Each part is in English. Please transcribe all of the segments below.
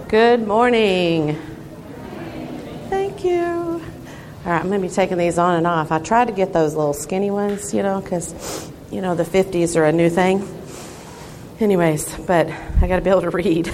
Good morning. Thank you. All right, I'm going to be taking these on and off. I tried to get those little skinny ones, because, the 50s are a new thing. Anyways, but I got to be able to read.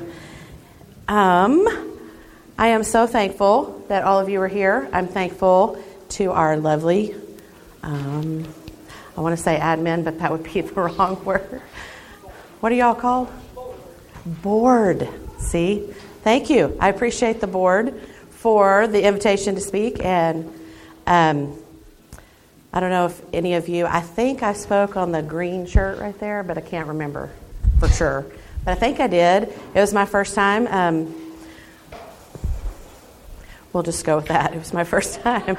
I am so thankful that all of you are here. I'm thankful to our lovely, I want to say admin, but that would be the wrong word. What are y'all called? Board. See? Thank you. I appreciate the board for the invitation to speak. And I don't know if any of you, I think I spoke on the green shirt right there, but I can't remember for sure. But I think I did. It was my first time. We'll just go with that. It was my first time.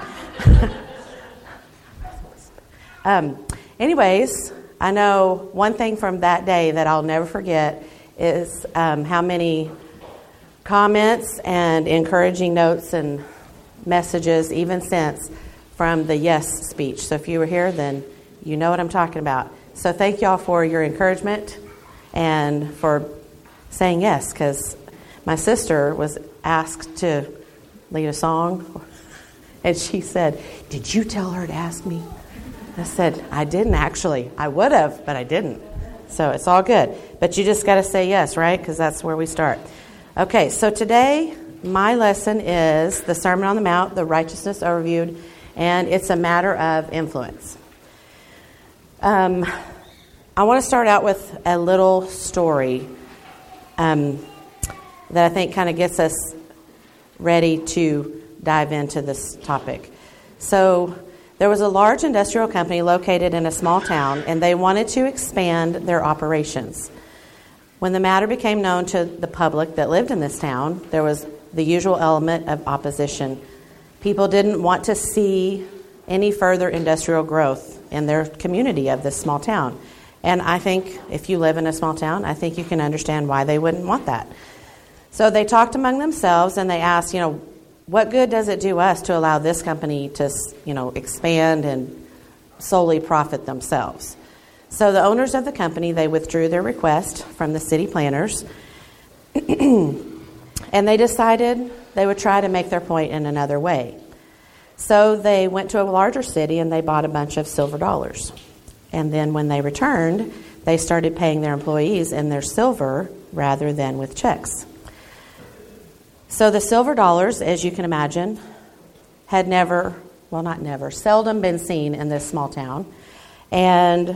Anyways, I know one thing from that day that I'll never forget is how many comments and encouraging notes and messages, even since, from the yes speech. So if you were here, then you know what I'm talking about. So thank y'all for your encouragement and for saying yes, because my sister was asked to lead a song, and she said, "Did you tell her to ask me?" I said, "I didn't actually. I would have, but I didn't." So it's all good. But you just got to say yes, right? Because that's where we start. Okay, so today my lesson is the Sermon on the Mount, the Righteousness Overviewed, and it's a matter of influence. I want to start out with a little story that I think kind of gets us ready to dive into this topic. So there was a large industrial company located in a small town, and they wanted to expand their operations. When the matter became known to the public that lived in this town, there was the usual element of opposition. People didn't want to see any further industrial growth in their community of this small town. And I think if you live in a small town, I think you can understand why they wouldn't want that. So they talked among themselves and they asked, what good does it do us to allow this company to, expand and solely profit themselves? So the owners of the company, they withdrew their request from the city planners, and they decided they would try to make their point in another way. So they went to a larger city and they bought a bunch of silver dollars. And then when they returned, they started paying their employees in their silver rather than with checks. So the silver dollars, as you can imagine, had seldom been seen in this small town. And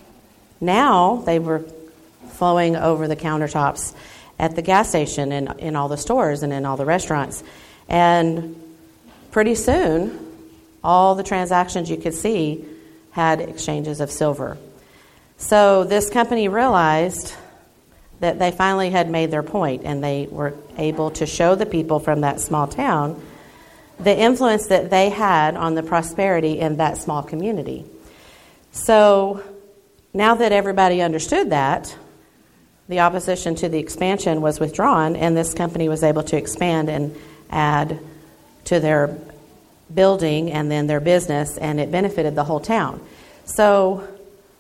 now they were flowing over the countertops at the gas station and in all the stores and in all the restaurants. And pretty soon, all the transactions you could see had exchanges of silver. So this company realized that they finally had made their point, and they were able to show the people from that small town the influence that they had on the prosperity in that small community. So now that everybody understood that, the opposition to the expansion was withdrawn, and this company was able to expand and add to their building and then their business, and it benefited the whole town. So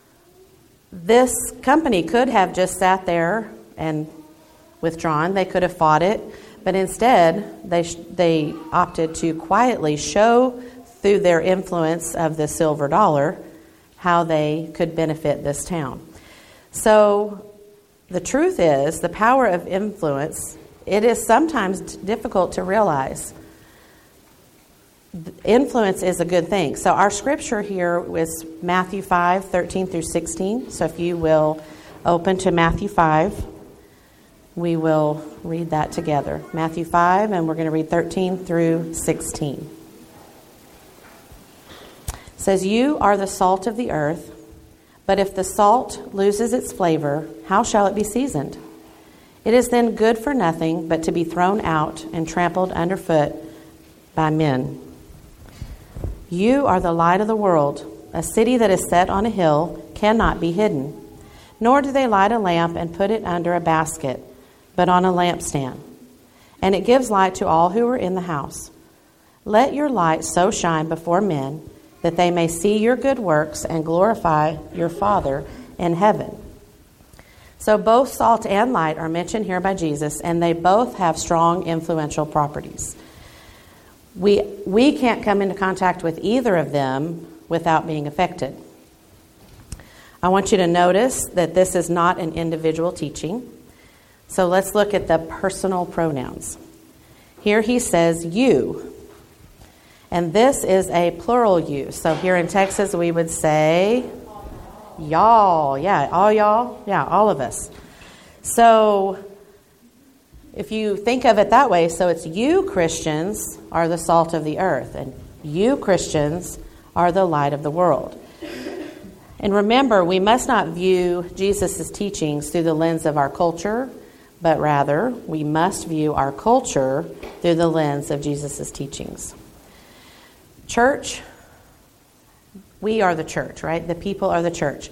this company could have just sat there and withdrawn. They could have fought it, but instead they opted to quietly show through their influence of the silver dollar how they could benefit this town. So the truth is, the power of influence, it is sometimes difficult to realize. Influence is a good thing. So our scripture here is Matthew 5:13 through 16. So if you will open to Matthew 5, we will read that together. Matthew 5, and we're going to read 13 through 16. It says, "You are the salt of the earth, but if the salt loses its flavor, how shall it be seasoned? It is then good for nothing but to be thrown out and trampled underfoot by men. You are the light of the world. A city that is set on a hill cannot be hidden. Nor do they light a lamp and put it under a basket, but on a lampstand. And it gives light to all who are in the house. Let your light so shine before men that they may see your good works and glorify your Father in heaven." So both salt and light are mentioned here by Jesus, and they both have strong influential properties. We can't come into contact with either of them without being affected. I want you to notice that this is not an individual teaching. So let's look at the personal pronouns. Here he says you. And this is a plural you. So here in Texas we would say y'all. Yeah, all y'all. Yeah, all of us. So if you think of it that way, so it's you Christians are the salt of the earth, and you Christians are the light of the world. And remember, we must not view Jesus' teachings through the lens of our culture, but rather we must view our culture through the lens of Jesus' teachings. Church, we are the church, right? The people are the church.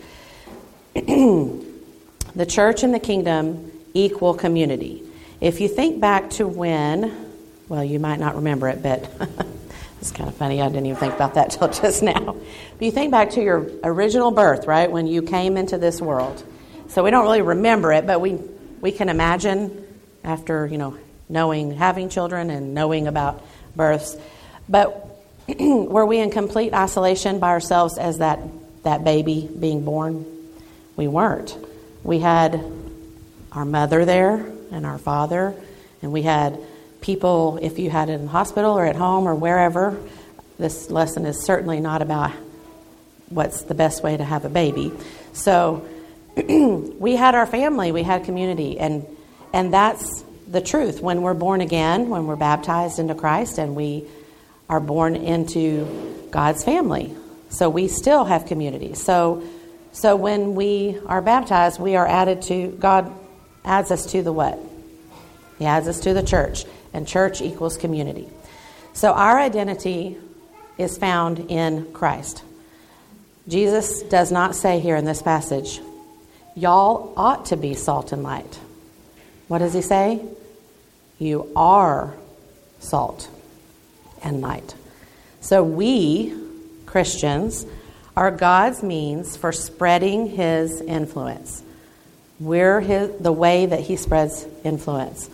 The church and the kingdom equal community. If you think back to when, well, you might not remember it, but it's kind of funny. I didn't even think about that till just now. But you think back to your original birth, right, when you came into this world. So we don't really remember it, but we can imagine after, knowing, having children and knowing about births. But were we in complete isolation by ourselves as that baby being born? We weren't. We had our mother there and our father, and we had people, if you had it in the hospital or at home or wherever. This lesson is certainly not about what's the best way to have a baby. So we had our family, we had community, and that's the truth. When we're born again, when we're baptized into Christ, and we are born into God's family, so we still have community. So when we are baptized, we are added to, God adds us to the what? He adds us to the church, and church equals community. So our identity is found in Christ. Jesus does not say here in this passage, y'all ought to be salt and light. What does he say? You are salt and light. So we, Christians, are God's means for spreading his influence. We're the way that he spreads influence.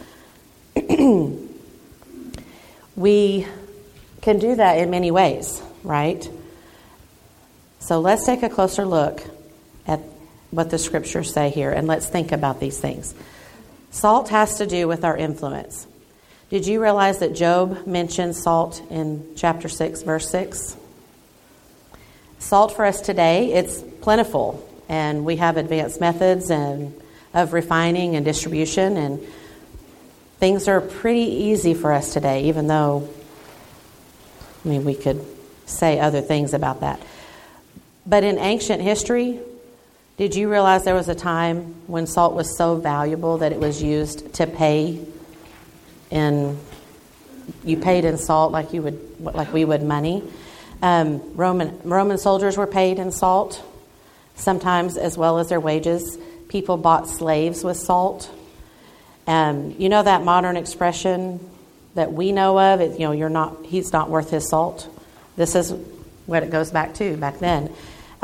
We can do that in many ways, right? So let's take a closer look at what the scriptures say here, and let's think about these things. Salt has to do with our influence. Did you realize that Job mentioned salt in chapter 6, verse 6? Salt for us today, it's plentiful, and we have advanced methods of refining and distribution, and things are pretty easy for us today, even though, we could say other things about that. But in ancient history, did you realize there was a time when salt was so valuable that it was used to pay in, you paid in salt like we would money? Roman soldiers were paid in salt, sometimes as well as their wages. People bought slaves with salt. That modern expression that we know of, he's not worth his salt. This is what it goes back to back then.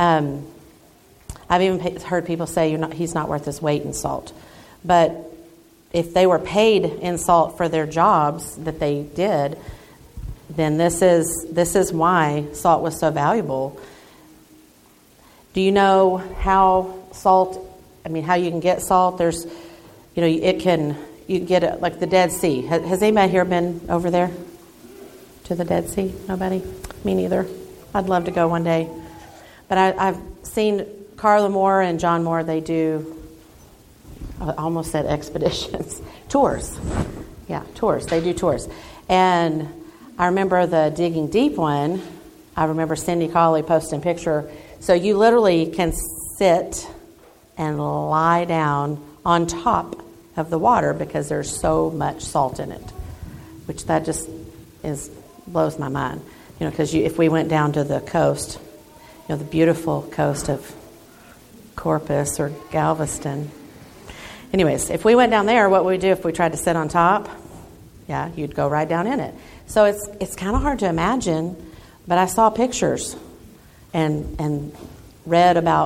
I've even heard people say he's not worth his weight in salt. But if they were paid in salt for their jobs that they did, then this is why salt was so valuable. Do you know how how you can get salt? There's, you can get it like the Dead Sea. Has anybody here been over there to the Dead Sea? Nobody? Me neither. I'd love to go one day. But I've seen Carla Moore and John Moore, they do, I almost said expeditions, tours. Yeah, tours. They do tours. And I remember the Digging Deep one. I remember Cindy Colley posting a picture. So you literally can sit and lie down on top of the water because there's so much salt in it, which that just blows my mind. Because if we went down to the coast, the beautiful coast of Corpus or Galveston. Anyways, if we went down there, what would we do if we tried to sit on top? Yeah, you'd go right down in it. So it's kind of hard to imagine, but I saw pictures and read about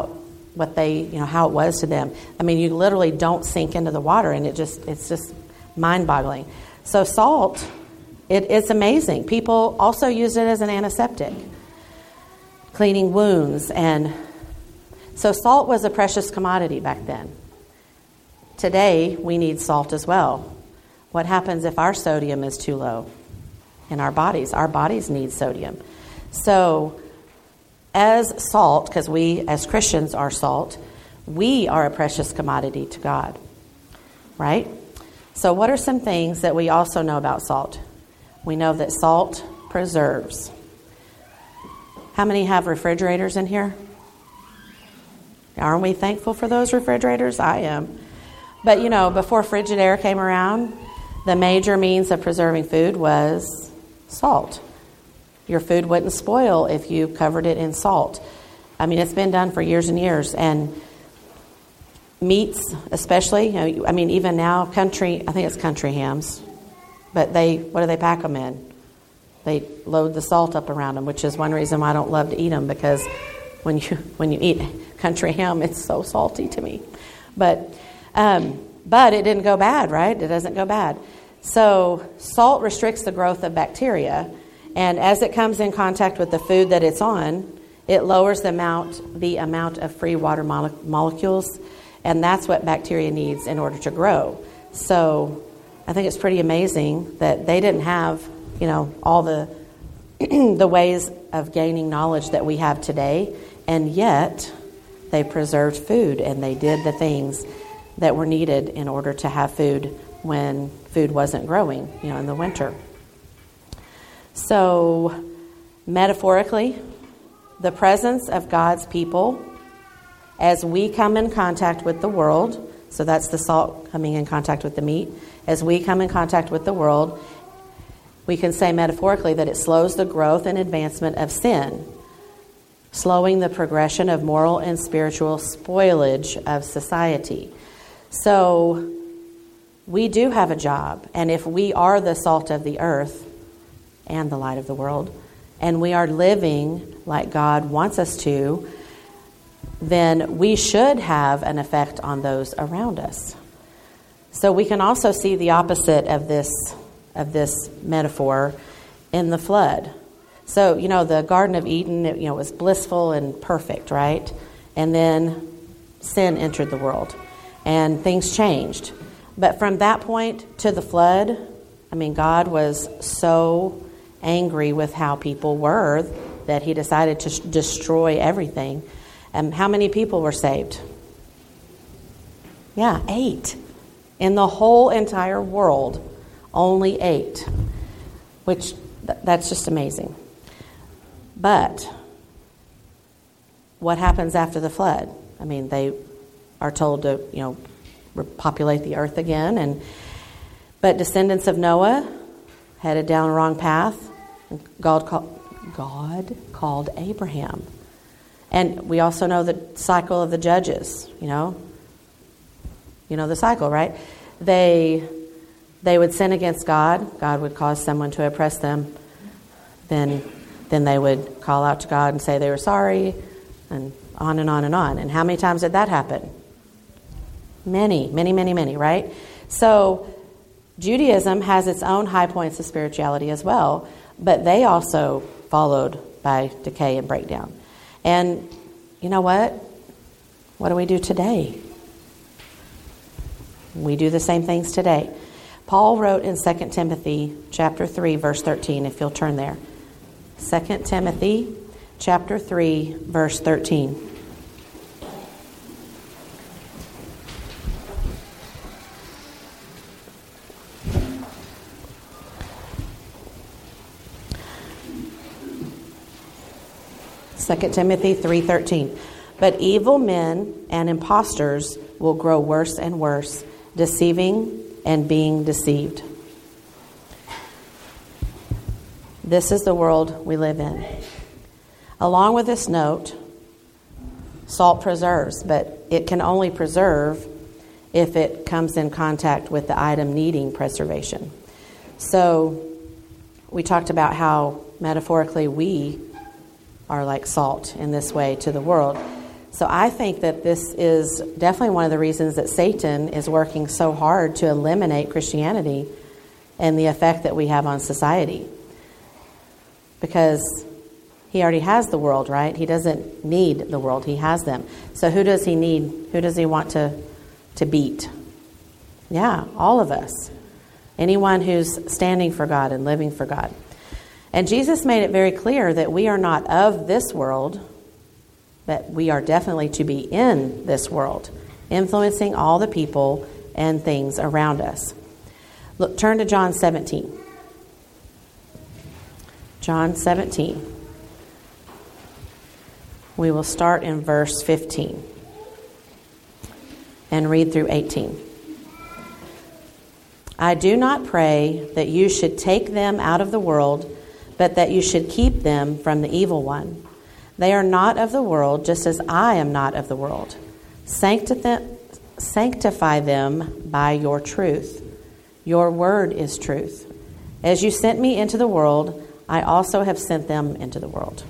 what they, how it was to them. I mean, you literally don't sink into the water, and it's just mind-boggling. So salt, it's amazing. People also used it as an antiseptic, cleaning wounds. And so salt was a precious commodity back then. Today, we need salt as well. What happens if our sodium is too low in our bodies? Our bodies need sodium. So as salt, because we as Christians are salt, we are a precious commodity to God, right? So what are some things that we also know about salt? We know that salt preserves. How many have refrigerators in here? Aren't we thankful for those refrigerators? I am. But, before Frigidaire came around, the major means of preserving food was salt. Your food wouldn't spoil if you covered it in salt. I mean, it's been done for years and years. And meats, especially, even now, I think it's country hams. But what do they pack them in? They load the salt up around them, which is one reason why I don't love to eat them, because when you eat country ham, it's so salty to me. But it didn't go bad, right? It doesn't go bad. So salt restricts the growth of bacteria, and as it comes in contact with the food that it's on, it lowers the amount of free water molecules, and that's what bacteria needs in order to grow. So I think it's pretty amazing that they didn't have, all the the ways of gaining knowledge that we have today, and yet they preserved food and they did the things that were needed in order to have food when food wasn't growing, in the winter. So, metaphorically, the presence of God's people as we come in contact with the world, so that's the salt coming in contact with the meat, as we come in contact with the world, we can say metaphorically that it slows the growth and advancement of sin, slowing the progression of moral and spiritual spoilage of society. So, we do have a job, and if we are the salt of the earth and the light of the world, and we are living like God wants us to, then we should have an effect on those around us. So we can also see the opposite of this metaphor in the flood. So, the Garden of Eden, it was blissful and perfect, right? And then sin entered the world, and things changed. But from that point to the flood, God was so angry with how people were that he decided to destroy everything. And how many people were saved? Yeah, 8. In the whole entire world, only 8. Which, that's just amazing. But what happens after the flood? They are told to, repopulate the earth again. But descendants of Noah headed down a wrong path. God called Abraham. And we also know the cycle of the judges, You know the cycle, right? They would sin against God. God would cause someone to oppress them. Then they would call out to God and say they were sorry, and on and on and on. And how many times did that happen? Many, right? So Judaism has its own high points of spirituality as well, but they also followed by decay and breakdown. And you know what? What do we do today? We do the same things today. Paul wrote in 2 Timothy chapter 3, verse 13, if you'll turn there. 2 Timothy chapter 3, verse 13. Second Timothy 3:13. But evil men and impostors will grow worse and worse, deceiving and being deceived. This is the world we live in. Along with this note, salt preserves, but it can only preserve if it comes in contact with the item needing preservation. So we talked about how metaphorically we are like salt in this way to the world. So I think that this is definitely one of the reasons that Satan is working so hard to eliminate Christianity and the effect that we have on society. Because he already has the world, right? He doesn't need the world. He has them. So who does he need? Who does he want to beat? Yeah, all of us. Anyone who's standing for God and living for God. And Jesus made it very clear that we are not of this world, but we are definitely to be in this world, influencing all the people and things around us. Look, turn to John 17. John 17. We will start in verse 15 and read through 18. I do not pray that you should take them out of the world, but that you should keep them from the evil one. They are not of the world, just as I am not of the world. Sanctify them by your truth. Your word is truth. As you sent me into the world, I also have sent them into the world.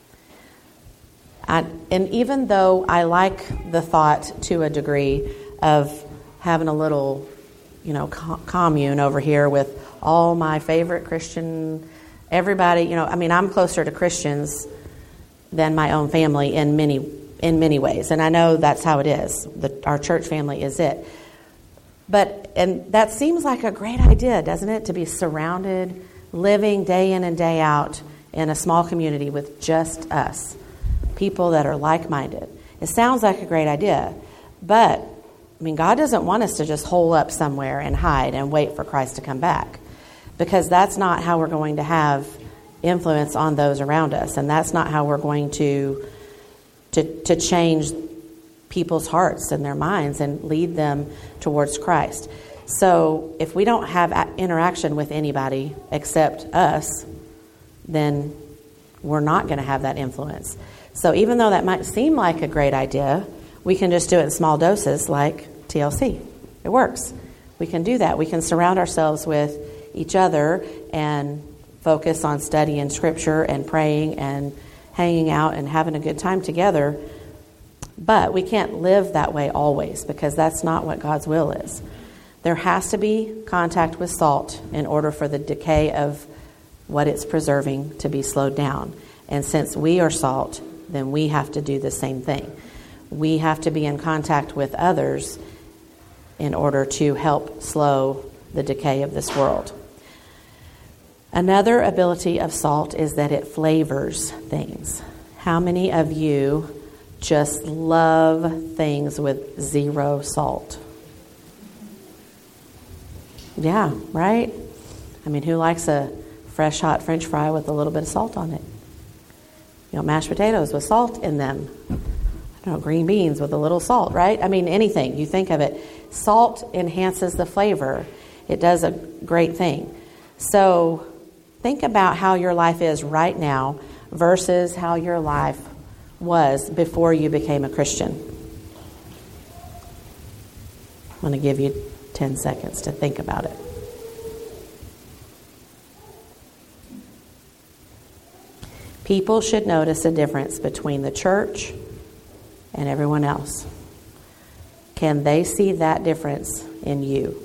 And even though I like the thought to a degree of having a little, commune over here with all my favorite Christian, everybody, I'm closer to Christians than my own family in many ways. And I know that's how it is. Our church family is it. And that seems like a great idea, doesn't it? To be surrounded, living day in and day out in a small community with just us. People that are like-minded. It sounds like a great idea. But, God doesn't want us to just hole up somewhere and hide and wait for Christ to come back. Because that's not how we're going to have influence on those around us. And that's not how we're going to change people's hearts and their minds and lead them towards Christ. So if we don't have interaction with anybody except us, then we're not going to have that influence. So even though that might seem like a great idea, we can just do it in small doses like TLC. It works. We can do that. We can surround ourselves with each other and focus on studying Scripture and praying and hanging out and having a good time together. But we can't live that way always, because that's not what God's will is. There has to be contact with salt in order for the decay of what it's preserving to be slowed down. And since we are salt, then we have to do the same thing. We have to be in contact with others in order to help slow the decay of this world. Another ability of salt is that it flavors things. How many of you just love things with zero salt? Yeah, right? Who likes a fresh hot French fry with a little bit of salt on it? Mashed potatoes with salt in them. Green beans with a little salt, right? Anything. You think of it. Salt enhances the flavor. It does a great thing. So think about how your life is right now versus how your life was before you became a Christian. I'm going to give you 10 seconds to think about it. People should notice a difference between the church and everyone else. Can they see that difference in you?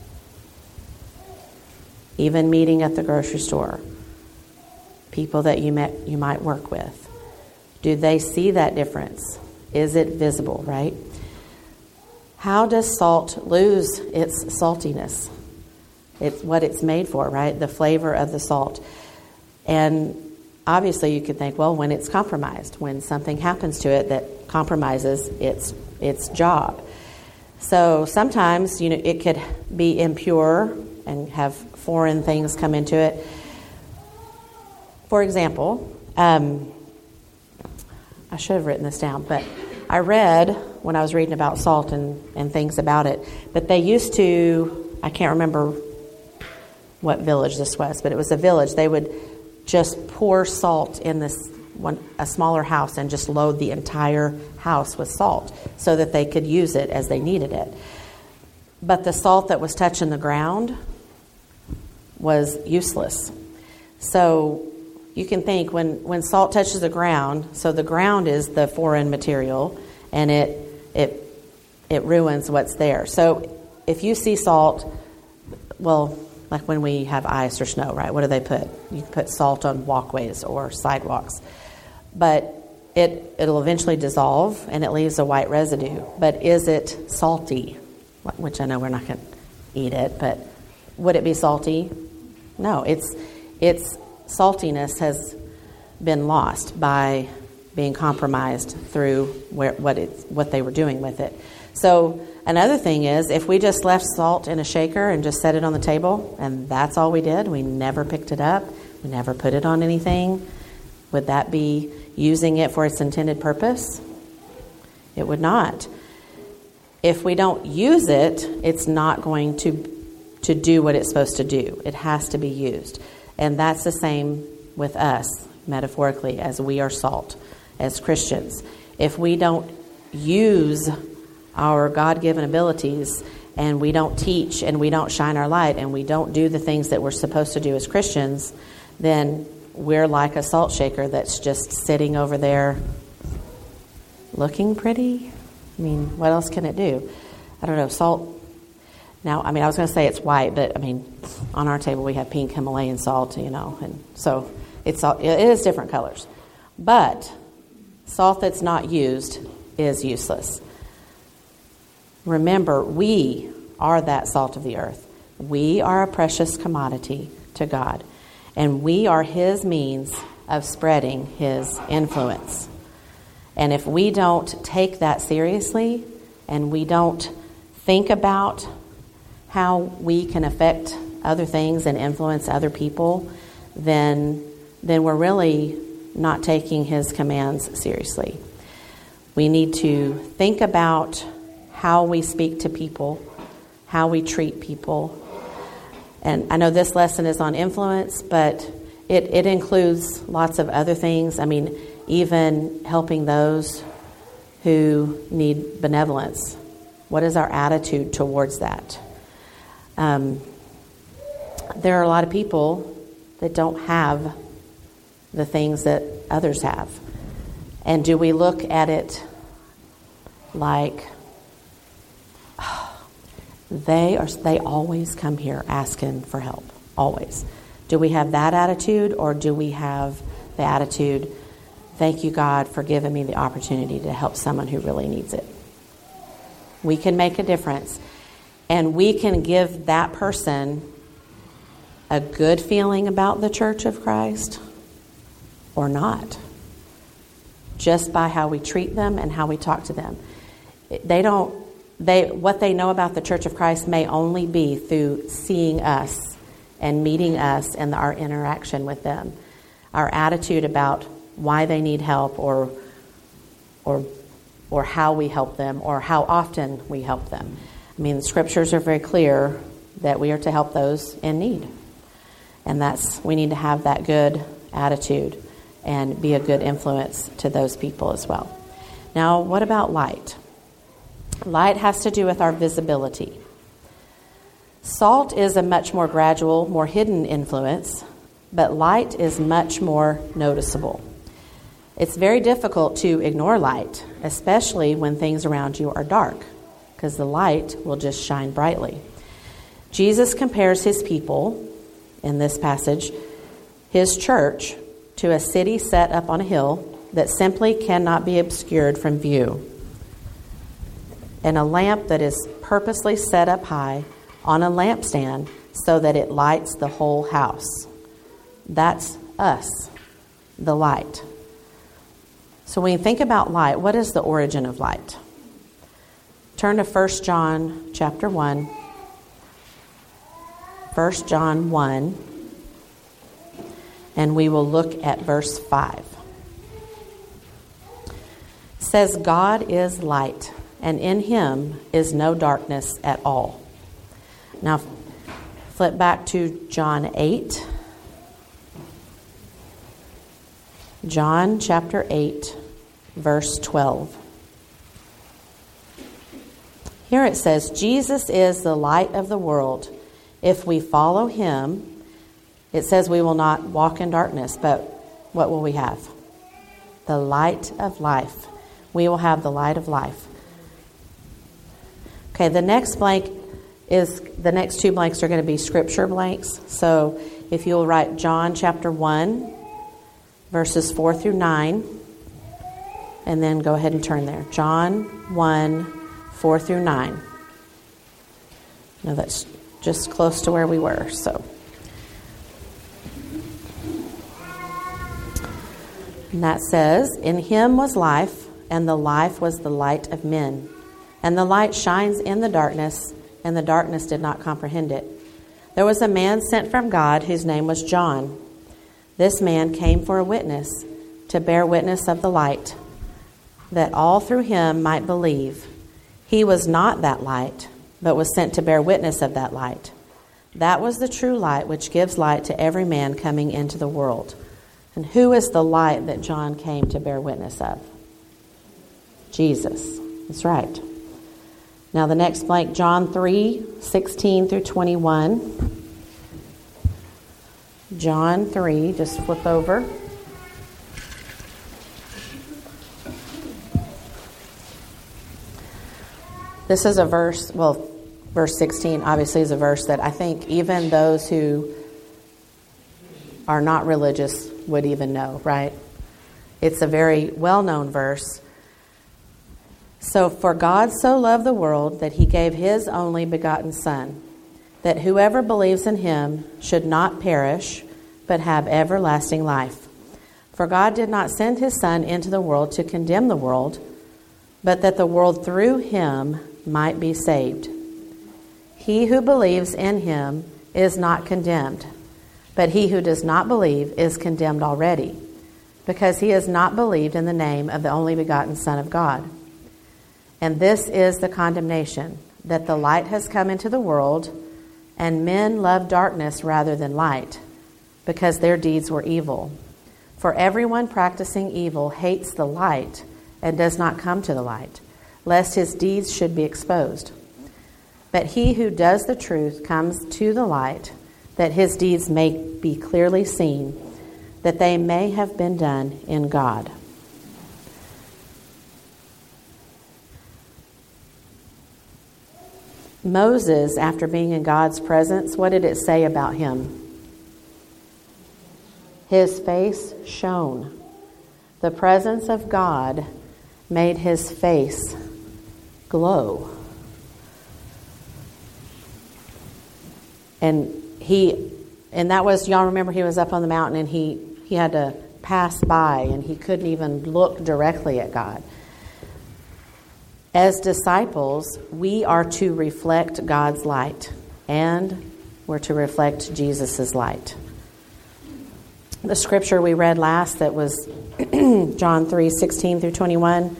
Even meeting at the grocery store, people that you might work with. Do they see that difference? Is it visible, right? How does salt lose its saltiness? It's what it's made for, right? The flavor of the salt. And obviously you could think, well, when it's compromised, when something happens to it that compromises its job. So sometimes, it could be impure and have foreign things come into it. For example, I should have written this down, but I read when I was reading about salt and things about it, but they used to, I can't remember what village this was, but it was a village. They would just pour salt in a smaller house and just load the entire house with salt so that they could use it as they needed it. But the salt that was touching the ground was useless. So you can think when salt touches the ground, so the ground is the foreign material, and it ruins what's there. So if you see salt, well, like when we have ice or snow, right? What do they put? You put salt on walkways or sidewalks. But it'll eventually dissolve and it leaves a white residue. But is it salty? Which I know we're not going to eat it, but would it be salty? No, its saltiness has been lost by being compromised through what they were doing with it. So another thing is, if we just left salt in a shaker and just set it on the table, and that's all we did, we never picked it up, we never put it on anything, would that be using it for its intended purpose? It would not. If we don't use it, it's not going to do what it's supposed to do. It has to be used. And that's the same with us, metaphorically, as we are salt, as Christians. If we don't use our God-given abilities, and we don't teach, and we don't shine our light, and we don't do the things that we're supposed to do as Christians, then we're like a salt shaker that's just sitting over there looking pretty. I mean, what else can it do? I don't know, salt. Now, I mean, I was going to say it's white, but I mean, on our table we have pink Himalayan salt, and so it is different colors. But salt that's not used is useless. Remember, we are that salt of the earth. We are a precious commodity to God, and we are His means of spreading His influence. And if we don't take that seriously, and we don't think about how we can affect other things and influence other people, then we're really not taking His commands seriously. We need to think about how we speak to people, how we treat people. And I know this lesson is on influence, but it includes lots of other things. I mean, even helping those who need benevolence. What is our attitude towards that? There are a lot of people that don't have the things that others have. And do we look at it like, they always come here asking for help, always? Do we have that attitude, or do we have the attitude, thank you, God, for giving me the opportunity to help someone who really needs it? We can make a difference, and we can give that person a good feeling about the Church of Christ or not, just by how we treat them and how we talk to them. What they know about the Church of Christ may only be through seeing us and meeting us and our interaction with them. Our attitude about why they need help, or how we help them, or how often we help them. I mean, the scriptures are very clear that we are to help those in need. And we need to have that good attitude and be a good influence to those people as well. Now, what about light? Light has to do with our visibility. Salt is a much more gradual, more hidden influence, but light is much more noticeable. It's very difficult to ignore light, especially when things around you are dark, because the light will just shine brightly. Jesus compares His people, in this passage, His church, to a city set up on a hill that simply cannot be obscured from view, and a lamp that is purposely set up high on a lampstand so that it lights the whole house. That's us, the light. So when you think about light, what is the origin of light? Turn to 1 John chapter 1. 1 John 1. And we will look at verse 5. It says, God is light, and in Him is no darkness at all. Now, flip back to John 8. John chapter 8, verse 12. Here it says, Jesus is the light of the world. If we follow Him, it says we will not walk in darkness, but what will we have? The light of life. we will have the light of life. Okay, the next two blanks are going to be scripture blanks. So if you'll write John chapter 1, verses 4 through 9, and then go ahead and turn there. John 1, 4 through 9. Now that's just close to where we were, so. And that says, "In him was life, and the life was the light of men. And the light shines in the darkness, and the darkness did not comprehend it. There was a man sent from God whose name was John. This man came for a witness, to bear witness of the light, that all through him might believe. He was not that light, but was sent to bear witness of that light. That was the true light, which gives light to every man coming into the world." And who is the light that John came to bear witness of? Jesus. That's right. Now the next blank, John 3, 16 through 21. John 3, just flip over. This is a verse, verse 16 obviously is a verse that I think even those who are not religious would even know, right? It's a very well-known verse. "So for God so loved the world that he gave his only begotten Son, that whoever believes in him should not perish, but have everlasting life. For God did not send his Son into the world to condemn the world, but that the world through him might be saved. He who believes in him is not condemned, but he who does not believe is condemned already, because he has not believed in the name of the only begotten Son of God. And this is the condemnation, that the light has come into the world, and men love darkness rather than light, because their deeds were evil. For everyone practicing evil hates the light and does not come to the light, lest his deeds should be exposed. But he who does the truth comes to the light, that his deeds may be clearly seen, that they may have been done in God." Moses, after being in God's presence, what did it say about him? His face shone. The presence of God made his face glow. And that was, y'all remember he was up on the mountain and he had to pass by and he couldn't even look directly at God. As disciples, we are to reflect God's light, and we're to reflect Jesus' light. The scripture we read last, that was John 3, 16 through 21,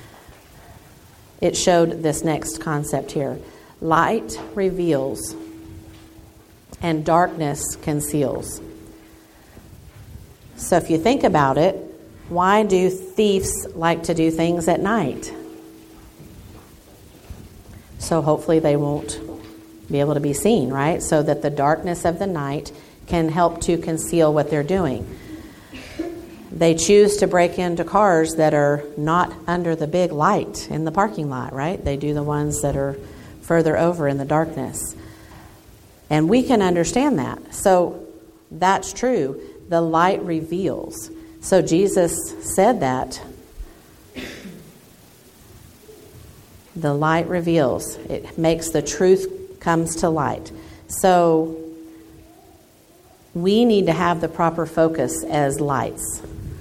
it showed this next concept here. Light reveals, and darkness conceals. So if you think about it, why do thieves like to do things at night? So hopefully they won't be able to be seen, right? So that the darkness of the night can help to conceal what they're doing. They choose to break into cars that are not under the big light in the parking lot, right? They do the ones that are further over in the darkness. And we can understand that. So that's true. The light reveals. So Jesus said that. The light reveals. It makes the truth comes to light. So we need to have the proper focus as lights.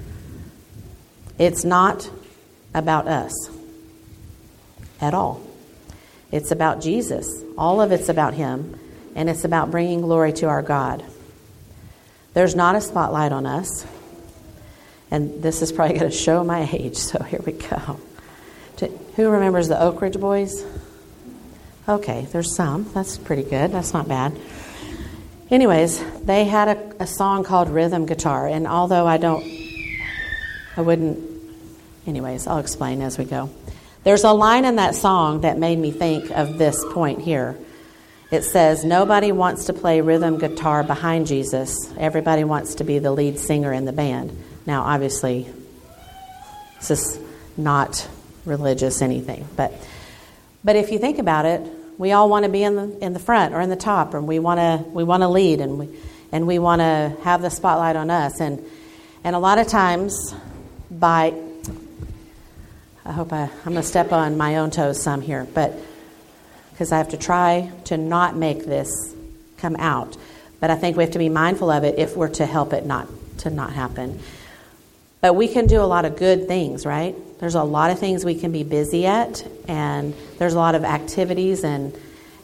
It's not about us at all. It's about Jesus. All of it's about him. And it's about bringing glory to our God. There's not a spotlight on us. And this is probably going to show my age, so here we go. Who remembers the Oak Ridge Boys? Okay, there's some. That's pretty good. That's not bad. Anyways, they had a song called Rhythm Guitar. And although anyways, I'll explain as we go. There's a line in that song that made me think of this point here. It says, nobody wants to play rhythm guitar behind Jesus. Everybody wants to be the lead singer in the band. Now, obviously, this is not religious anything. But if you think about it, we all want to be in the front or in the top, and we want to lead, and we want to have the spotlight on us. And a lot of times, I'm going to step on my own toes some here, but because I have to try to not make this come out. But I think we have to be mindful of it if we're to help it not happen. But we can do a lot of good things, right? There's a lot of things we can be busy at, and there's a lot of activities and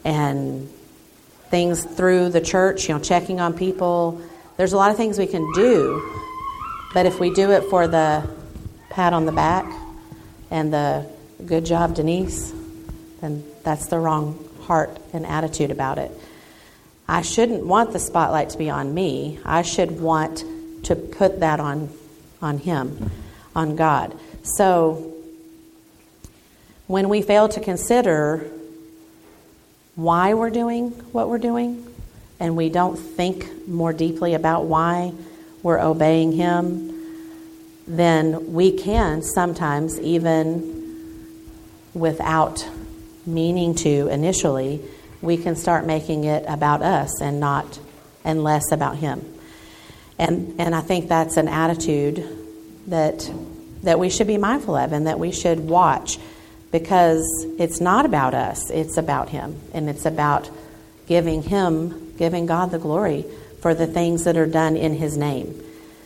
things through the church, checking on people. There's a lot of things we can do, but if we do it for the pat on the back and the good job, Denise, then that's the wrong heart and attitude about it. I shouldn't want the spotlight to be on me. I should want to put that on Him, on God. So when we fail to consider why we're doing what we're doing, and we don't think more deeply about why we're obeying Him, then we can sometimes, even without meaning to initially, we can start making it about us and less about Him. And I think that's an attitude that we should be mindful of and that we should watch, because it's not about us, it's about Him, and it's about giving God the glory for the things that are done in His name.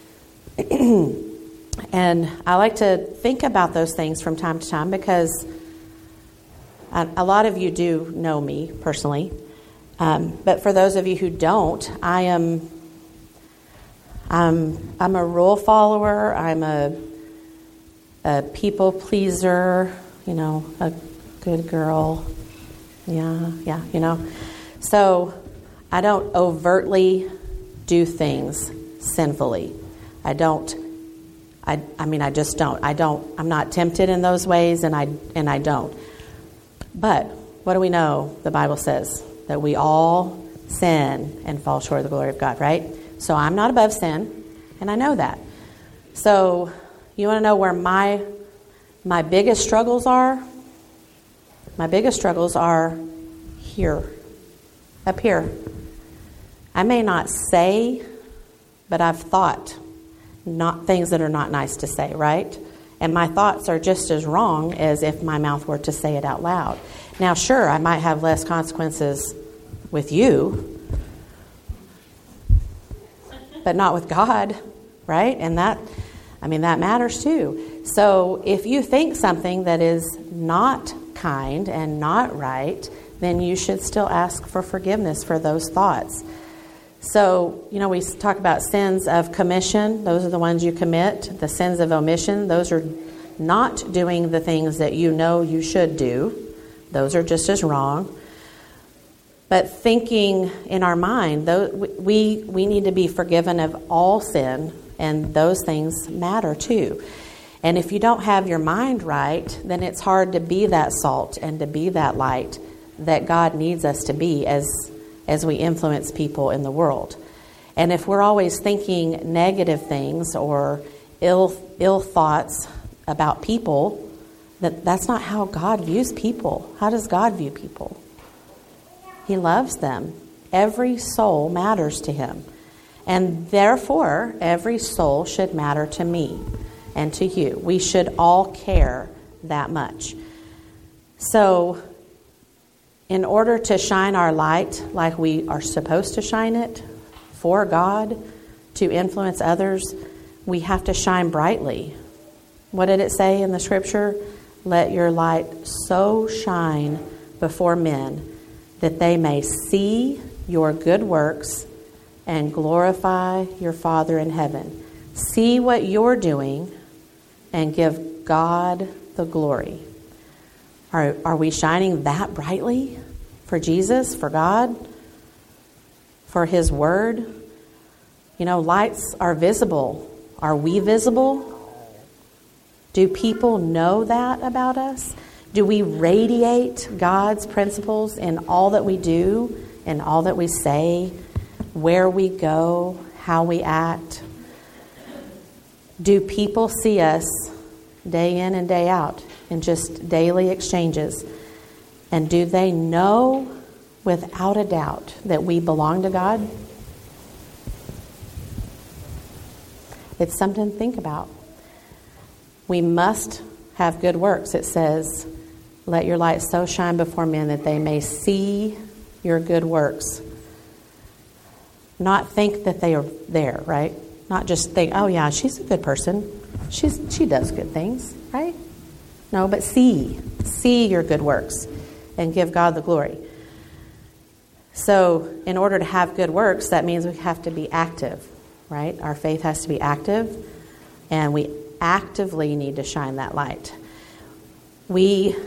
And I like to think about those things from time to time, because a lot of you do know me personally, but for those of you who don't, I'm a rule follower. I'm a people pleaser. A good girl. Yeah. So I don't overtly do things sinfully. I just don't. I'm not tempted in those ways, and I don't. But what do we know? The Bible says that we all sin and fall short of the glory of God, right? So I'm not above sin, and I know that. So you want to know where my biggest struggles are? My biggest struggles are here, up here. I may not say, but I've thought not things that are not nice to say, right? And my thoughts are just as wrong as if my mouth were to say it out loud. Now, sure, I might have less consequences with you, but not with God, right? And that matters too. So if you think something that is not kind and not right, then you should still ask for forgiveness for those thoughts. So, we talk about sins of commission. Those are the ones you commit. The sins of omission, those are not doing the things that you should do. Those are just as wrong. But thinking in our mind, we need to be forgiven of all sin, and those things matter too. And if you don't have your mind right, then it's hard to be that salt and to be that light that God needs us to be as we influence people in the world. And if we're always thinking negative things or ill thoughts about people, that's not how God views people. How does God view people? He loves them. Every soul matters to Him. And therefore, every soul should matter to me and to you. We should all care that much. So, in order to shine our light like we are supposed to shine it for God, to influence others, we have to shine brightly. What did it say in the scripture? Let your light so shine before men that they may see your good works and glorify your Father in heaven. See what you're doing and give God the glory. Are we shining that brightly for Jesus, for God, for His Word? Lights are visible. Are we visible? Do people know that about us? Do we radiate God's principles in all that we do, in all that we say, where we go, how we act? Do people see us day in and day out in just daily exchanges. And do they know without a doubt that we belong to God? It's something to think about. We must have good works. It says, let your light so shine before men that they may see your good works. Not think that they are there, right? Not just think, oh yeah, she's a good person. She does good things, right? No, but see your good works and give God the glory. So in order to have good works, that means we have to be active, right? Our faith has to be active, and we actively need to shine that light. You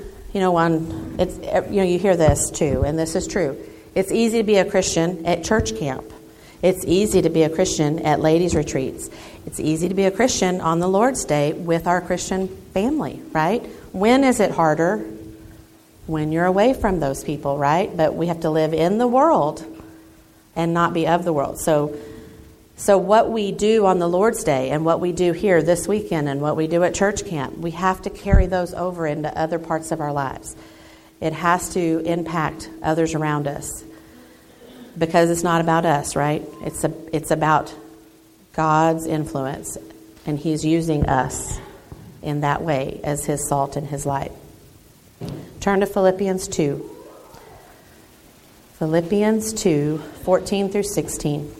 hear this too, and this is true. It's easy to be a Christian at church camp. It's easy to be a Christian at ladies' retreats. It's easy to be a Christian on the Lord's Day with our Christian family, right? When is it harder? When you're away from those people, right? But we have to live in the world and not be of the world. So what we do on the Lord's Day and what we do here this weekend and what we do at church camp, we have to carry those over into other parts of our lives. It has to impact others around us, because it's not about us, right? It's about God's influence, and He's using us in that way as His salt and His light. Turn to Philippians 2. Philippians 2, 14 through 16.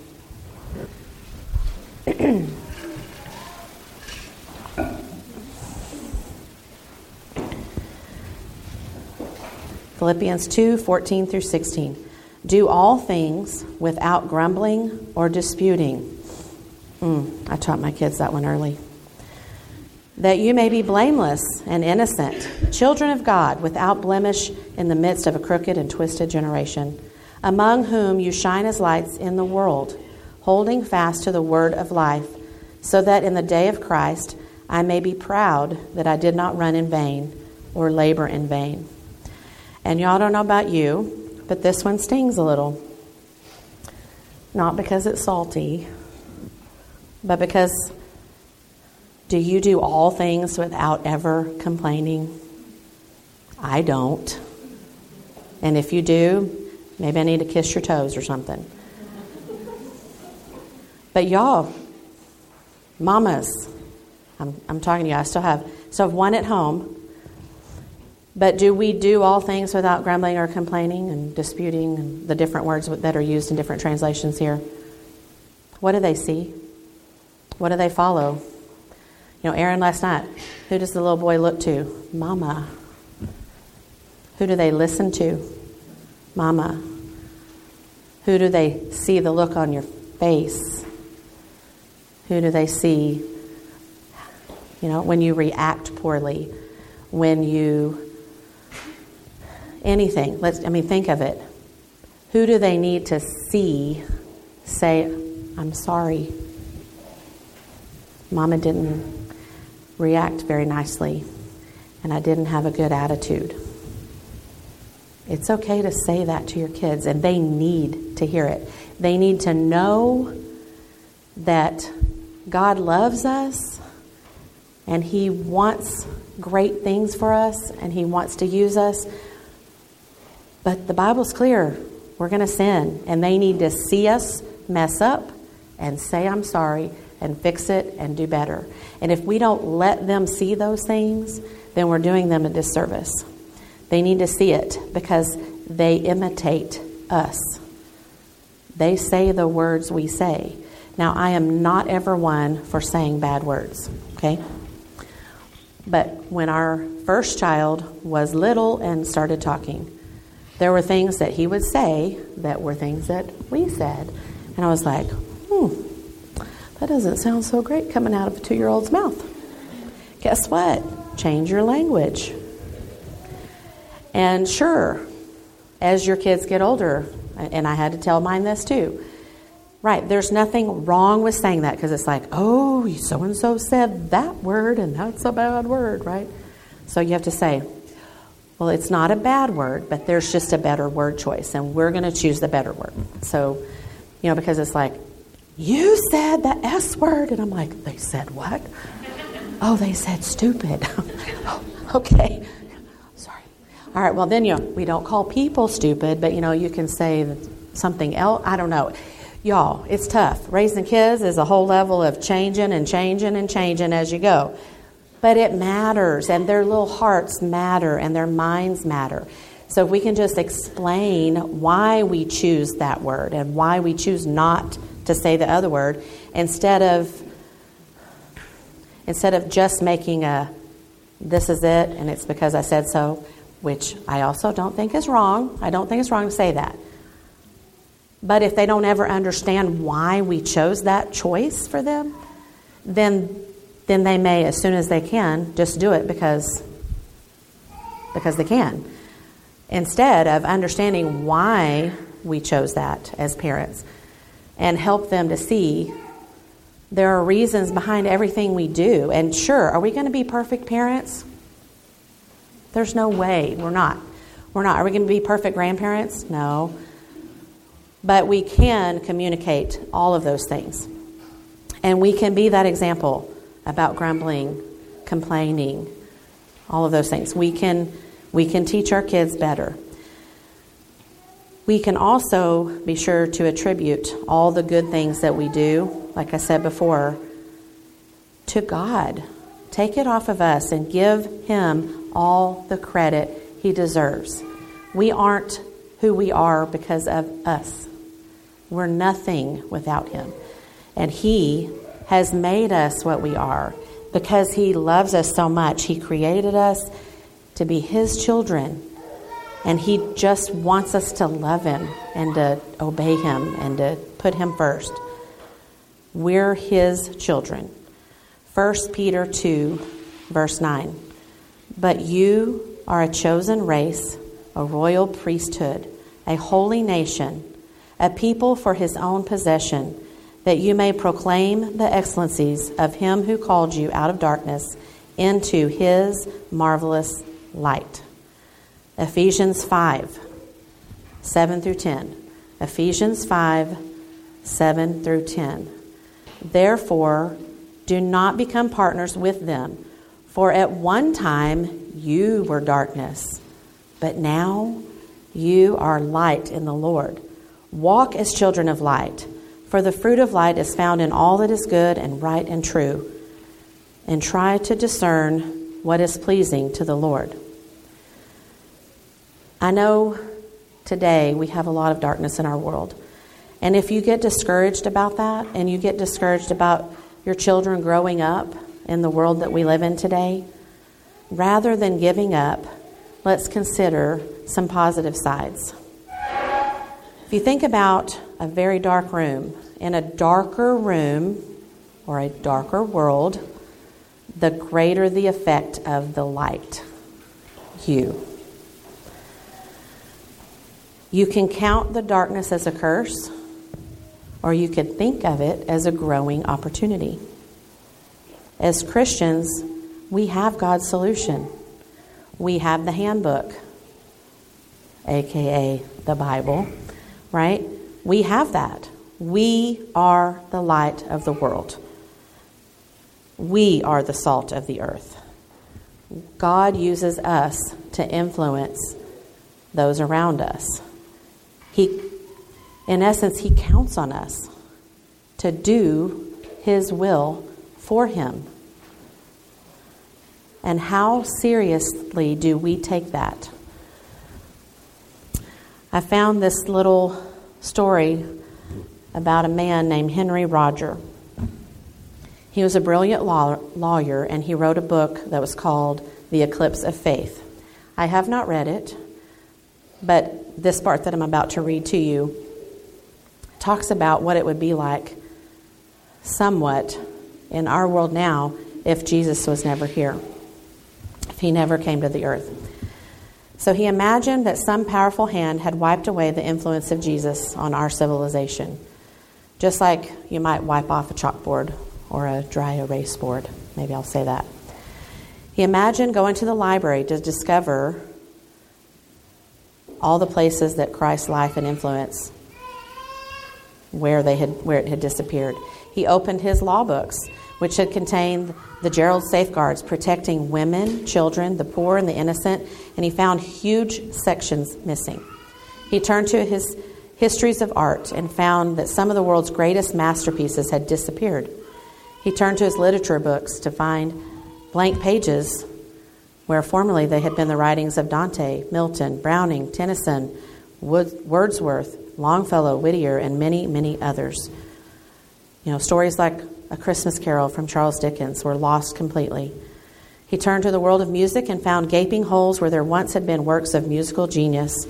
Philippians 2, 14 through 16. Do all things without grumbling or disputing. I taught my kids that one early. That you may be blameless and innocent, children of God, without blemish in the midst of a crooked and twisted generation, among whom you shine as lights in the world, holding fast to the word of life, so that in the day of Christ I may be proud that I did not run in vain or labor in vain. And y'all don't know about you, but this one stings a little. Not because it's salty, but because do you do all things without ever complaining? I don't. And if you do, maybe I need to kiss your toes or something. But y'all, mamas, I'm talking to you. I still have one at home. But do we do all things without grumbling or complaining and disputing, and the different words that are used in different translations here? What do they see? What do they follow? Aaron last night, who does the little boy look to? Mama. Who do they listen to? Mama. Who do they see the look on your face? Who do they see, when you react poorly, when you... anything. Think of it. Who do they need to see say, I'm sorry. Mama didn't react very nicely, and I didn't have a good attitude. It's okay to say that to your kids, and they need to hear it. They need to know that God loves us, and He wants great things for us, and He wants to use us. But the Bible's clear. We're going to sin, and they need to see us mess up and say, I'm sorry, and fix it and do better. And if we don't let them see those things, then we're doing them a disservice. They need to see it because they imitate us. They say the words we say. Now, I am not ever one for saying bad words, okay? But when our first child was little and started talking, there were things that he would say that were things that we said. And I was like, that doesn't sound so great coming out of a 2-year-old's mouth. Guess what? Change your language. And sure, as your kids get older, and I had to tell mine this too, right, there's nothing wrong with saying that because it's like, oh, so-and-so said that word and that's a bad word, right? So you have to say, well, it's not a bad word, but there's just a better word choice, and we're going to choose the better word. So, because it's like, you said the S word, and I'm like, they said what? Oh, they said stupid. Okay. Sorry. All right, well, then, we don't call people stupid, but, you can say something else. I don't know. Y'all, it's tough. Raising kids is a whole level of changing as you go. But it matters, and their little hearts matter, and their minds matter. So if we can just explain why we choose that word and why we choose not to say the other word, instead of just making this is it, and it's because I said so, which I also don't think is wrong. I don't think it's wrong to say that. But if they don't ever understand why we chose that choice for them, then they may, as soon as they can, just do it because they can. Instead of understanding why we chose that as parents, and help them to see there are reasons behind everything we do. And sure, are we going to be perfect parents? There's no way. We're not. Are we going to be perfect grandparents? No. But we can communicate all of those things. And we can be that example about grumbling, complaining, all of those things. We can teach our kids better. We can also be sure to attribute all the good things that we do, like I said before, to God. Take it off of us and give Him all the credit He deserves. We aren't who we are because of us. We're nothing without Him. And He has made us what we are because He loves us so much. He created us to be His children. And He just wants us to love Him and to obey Him and to put Him first. We're His children. 1 Peter 2, verse 9. But you are a chosen race, a royal priesthood, a holy nation, a people for His own possession, that you may proclaim the excellencies of Him who called you out of darkness into His marvelous light. Ephesians 5, 7 through 10. Ephesians 5, 7 through 10. Therefore, do not become partners with them, for at one time you were darkness, but now you are light in the Lord. Walk as children of light, for the fruit of light is found in all that is good and right and true, and try to discern what is pleasing to the Lord. I know today we have a lot of darkness in our world. And if you get discouraged about that, and you get discouraged about your children growing up in the world that we live in today, rather than giving up, let's consider some positive sides. If you think about a very dark room, in a darker room or a darker world, the greater the effect of the light. You can count the darkness as a curse, or you could think of it as a growing opportunity. As Christians, we have God's solution. We have the handbook, aka the Bible, right? We have that. We are the light of the world. We are the salt of the earth. God uses us to influence those around us. In essence, He counts on us to do His will for Him. And how seriously do we take that? I found this little story about a man named Henry Roger. He was a brilliant lawyer, and he wrote a book that was called The Eclipse of Faith. I have not read it, but this part that I'm about to read to you talks about what it would be like somewhat in our world now if Jesus was never here, if He never came to the earth. So he imagined that some powerful hand had wiped away the influence of Jesus on our civilization, just like you might wipe off a chalkboard or a dry erase board. Maybe I'll say that. He imagined going to the library to discover all the places that Christ's life and influence where it had disappeared. He opened his law books, which had contained the Gerald Safeguards protecting women, children, the poor, and the innocent, and he found huge sections missing. He turned to his histories of art and found that some of the world's greatest masterpieces had disappeared. He turned to his literature books to find blank pages where formerly they had been the writings of Dante, Milton, Browning, Tennyson, Wordsworth, Longfellow, Whittier, and many, many others. Stories like A Christmas Carol from Charles Dickens were lost completely. He turned to the world of music and found gaping holes where there once had been works of musical genius.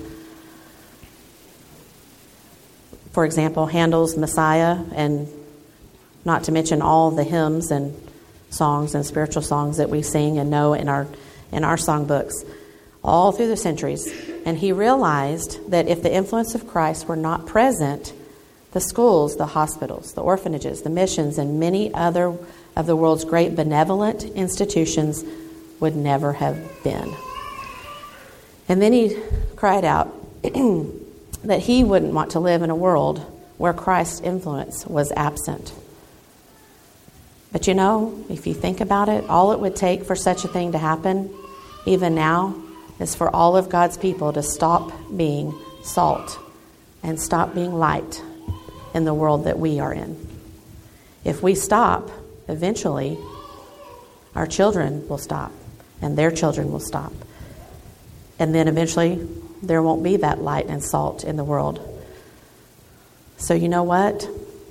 For example, Handel's Messiah, and not to mention all the hymns and songs and spiritual songs that we sing and know in our songbooks all through the centuries. And he realized that if the influence of Christ were not present, the schools, the hospitals, the orphanages, the missions, and many other of the world's great benevolent institutions would never have been. And then he cried out that he wouldn't want to live in a world where Christ's influence was absent. But if you think about it, all it would take for such a thing to happen, even now, is for all of God's people to stop being salt and stop being light in the world that we are in. If we stop, eventually, our children will stop, and their children will stop. And then eventually, there won't be that light and salt in the world. So you know what?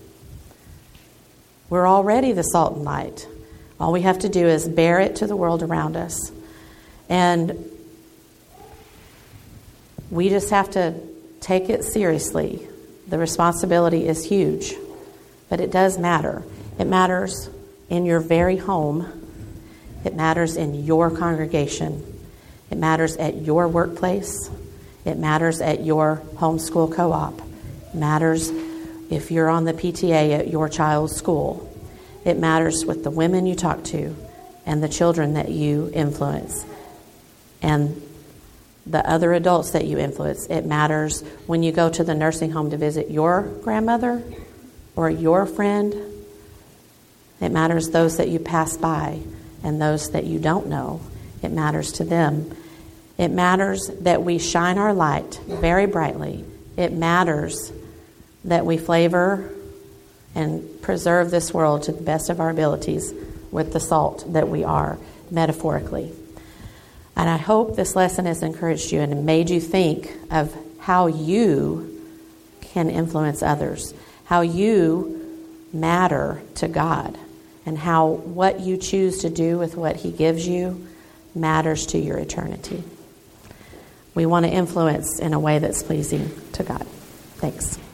We're already the salt and light. All we have to do is bear it to the world around us. And we just have to take it seriously. The responsibility is huge, but it does matter. It matters in your very home. It matters in your congregation. It matters at your workplace. It matters at your homeschool co-op. It matters if you're on the PTA at your child's school. It matters with the women you talk to and the children that you influence and the other adults that you influence. It matters when you go to the nursing home to visit your grandmother or your friend. It matters those that you pass by and those that you don't know. It matters to them. It matters that we shine our light very brightly. It matters that we flavor and preserve this world to the best of our abilities with the salt that we are, metaphorically. And I hope this lesson has encouraged you and made you think of how you can influence others, how you matter to God, and how what you choose to do with what He gives you matters to your eternity. We want to influence in a way that's pleasing to God. Thanks.